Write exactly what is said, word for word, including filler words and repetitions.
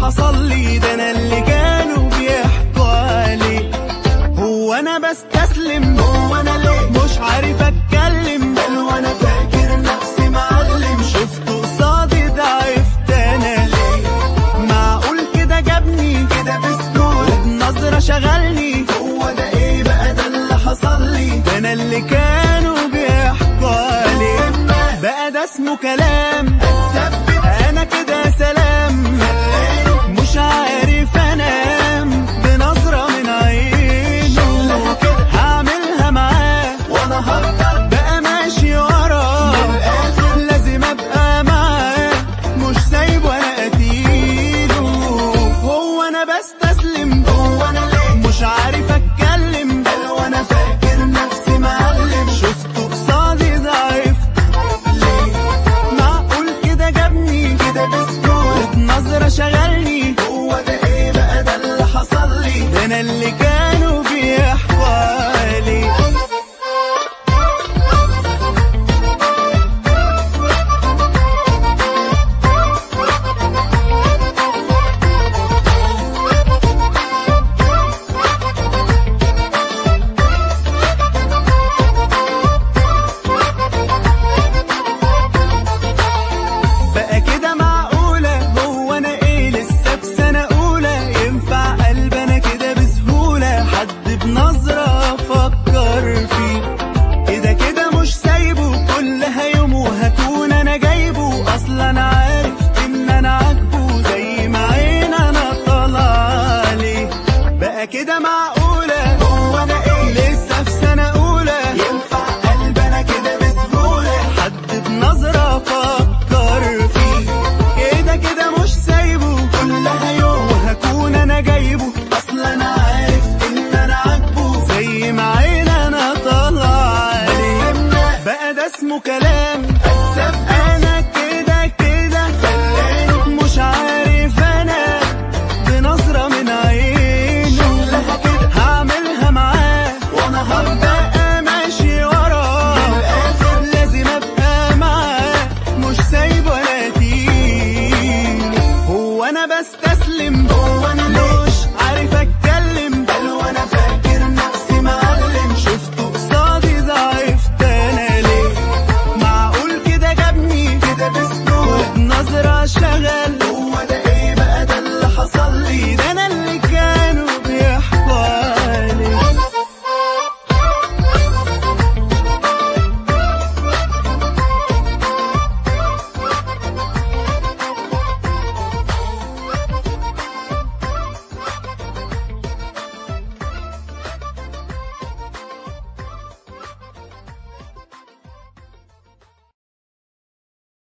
حصل لي ده انا اللي كانوا بيحكوا عليه. هو انا بستسلم؟ هو انا ليه مش عارف اتكلم؟ بل وانا فاكر نفسي معلم، شفت قصادي ضعفت انا ليه؟ معقول كده جابني كده بسكوت وبنظرة شغلني؟ هو ده ايه بقى ده اللي حصل لي؟ ده انا اللي كانوا بيحكوا عليه. بقى ده اسمه كلام؟ انا كده سلام